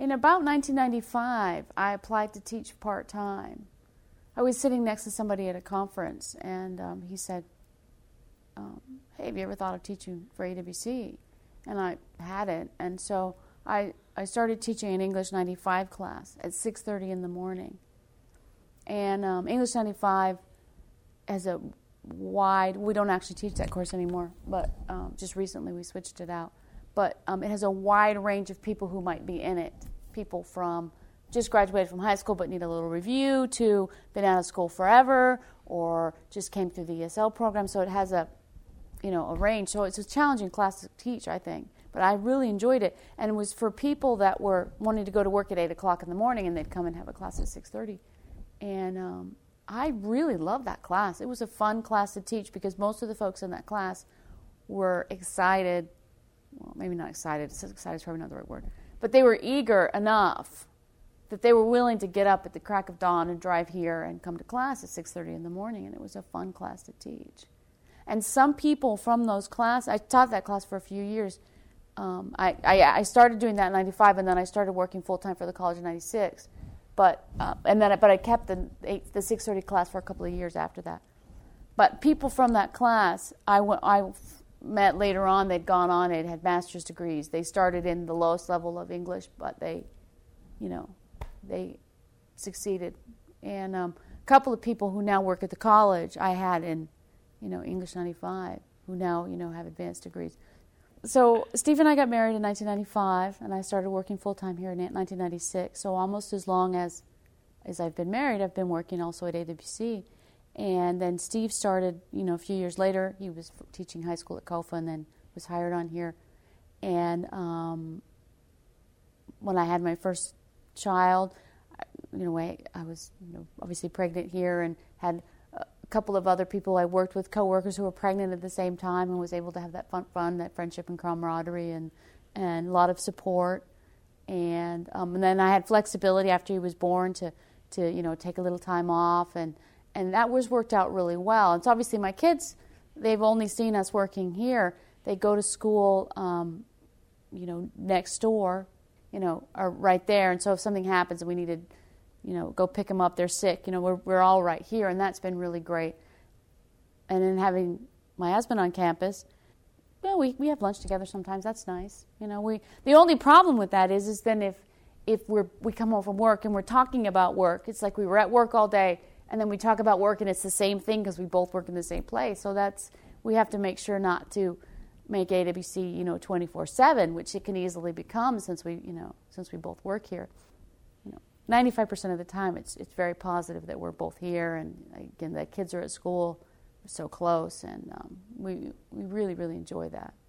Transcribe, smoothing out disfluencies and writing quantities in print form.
In about 1995, I applied to teach part-time. I was sitting next to somebody at a conference, and he said, hey, have you ever thought of teaching for AWC? And I hadn't, and so I started teaching an English 95 class at 6:30 in the morning. And English 95 has a wide, we don't actually teach that course anymore, but just recently we switched it out. But it has a wide range of people who might be in it. People from just graduated from high school but need a little review, to been out of school forever, or just came through the ESL program. So it has a range. So it's a challenging class to teach, I think. But I really enjoyed it. And it was for people that were wanting to go to work at 8 o'clock in the morning, and they'd come and have a class at 6:30. And I really loved that class. It was a fun class to teach because most of the folks in that class were excited. Well, maybe not excited. Excited is probably not the right word. But they were eager enough that they were willing to get up at the crack of dawn and drive here and come to class at 6:30 in the morning. And it was a fun class to teach. And some people from those classes, I taught that class for a few years. I started doing that in 95, and then I started working full-time for the college in 96. But I kept the 6:30 class for a couple of years after that. But people from that class, I met later on. They'd gone on. They'd had master's degrees. They started in the lowest level of English, but they succeeded. And a couple of people who now work at the college I had in, English 95, who now, have advanced degrees. So Steve and I got married in 1995, and I started working full-time here in 1996. So almost as long as I've been married, I've been working also at AWC. And then Steve started, a few years later. He was teaching high school at COFA and then was hired on here. And when I had my first child, I was obviously pregnant here and had a couple of other people I worked with, coworkers who were pregnant at the same time, and was able to have that fun, that friendship and camaraderie and a lot of support. And then I had flexibility after he was born to take a little time off, and that was worked out really well. And so obviously my kids, they've only seen us working here. They go to school, next door, are right there. And so if something happens and we need to, go pick them up, they're sick, we're all right here, and that's been really great. And then having my husband on campus, we have lunch together sometimes. That's nice. The only problem with that is then if we come home from work and we're talking about work, it's like we were at work all day, and then we talk about work, and it's the same thing because we both work in the same place. So we have to make sure not to make AWC 24/7, which it can easily become since we both work here. 95% of the time, it's very positive that we're both here, and again, the kids are at school, we're so close, and we really, really enjoy that.